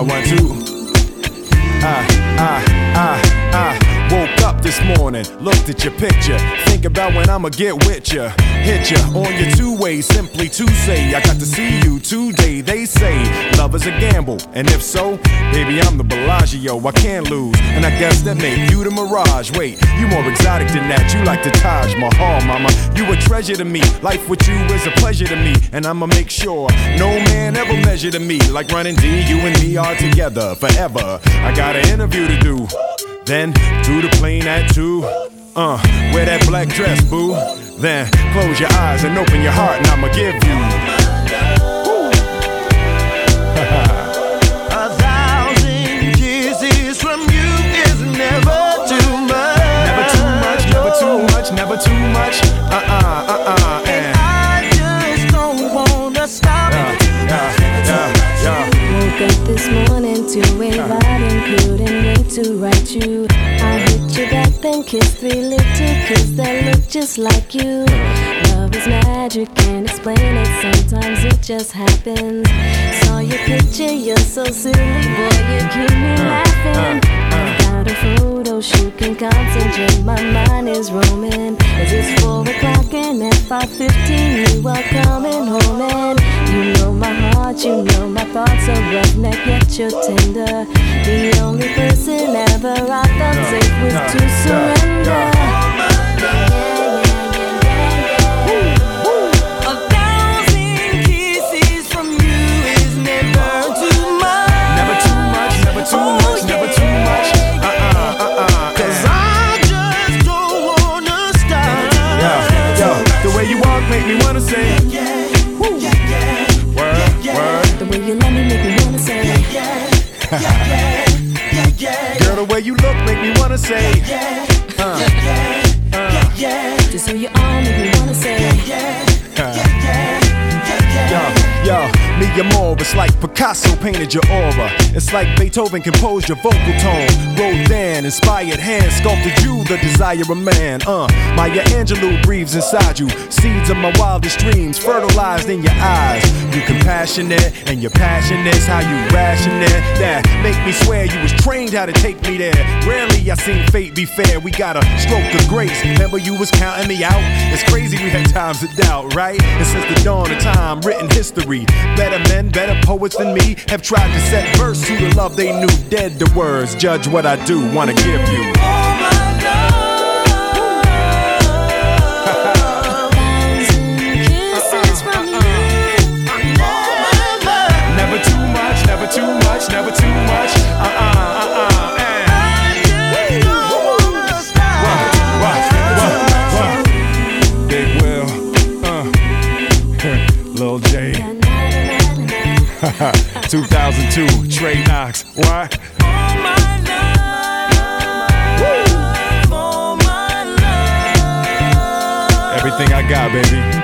1, 2. I woke up this morning, looked at your picture, think about when I'ma get with ya, hit ya on your two-way, simply to say I got to see you today. They say love is a gamble, and if so, baby, I'm the Bellagio, I can't lose, and I guess that make you the Mirage. Wait, you more exotic than that, you like the Taj Mahal, mama, you a treasure to me, life with you is a pleasure to me, and I'ma make sure no man ever measure to me, like running D, you and me are together forever. I got an interview to do, then do the plane at 2. Wear that black dress, boo. Then close your eyes and open your heart, and I'ma give you 1,000 kisses from you is never too much. Never too much, never too much, never too much. And I just don't wanna stop. Woke up this morning to a vibe and couldn't wait to write you. I hit you back, then kissed 3 little kids that look just like you. Love is magic, can't explain it, sometimes it just happens. Saw your picture, you're so silly, boy, you keep me laughing. I've got a photo shoot, can concentrate, my mind is roaming. As it's 4 o'clock and at 5:15 you are coming home. And you know my heart, you know my thoughts are roughneck, yet you're tender. The only person ever I felt safe with to surrender. 1,000 kisses from you is never too much. Never too much, never too much, never too much. 'Cause I just don't wanna stop. Yo, the way you walk make me wanna say word. The way you love me make me wanna say Girl, the way you look make me wanna say just who you are make me wanna say Yo, me and more, it's like Picasso painted your aura. It's like Beethoven composed your vocal tone. Rodin inspired hand sculpted you, the desire of man. Maya Angelou breathes inside you. Seeds of my wildest dreams fertilized in your eyes. You compassionate and your passion is how you ration it. That make me swear you was trained how to take me there. Rarely I seen fate be fair. We got a stroke of grace. Remember you was counting me out. It's crazy we had times of doubt, right? And since the dawn of time, written history. Better men, better poets than me have tried to set verse to the love they knew. Dead to words, judge what I do, wanna give you. All my kisses from you. Never too much, never too much, never too much. Big Will, Lil J. 2002, Trey Knox. What? Everything I got, baby.